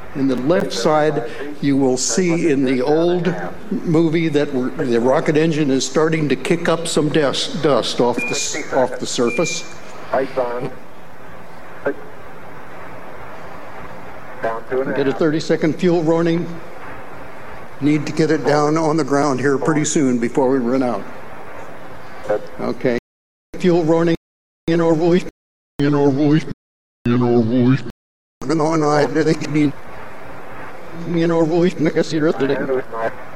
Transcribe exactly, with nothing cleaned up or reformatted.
In the left side, you will see in the old movie that we're, the rocket engine is starting to kick up some dust, dust off the, off the surface. Ice on. Down two and a Get a thirty second fuel warning. Need to get it down on the ground here pretty soon before we run out. Okay. Fuel warning in our voice. In our voice. In our voice. No, no, I didn't mean in our voice. I guess you're today.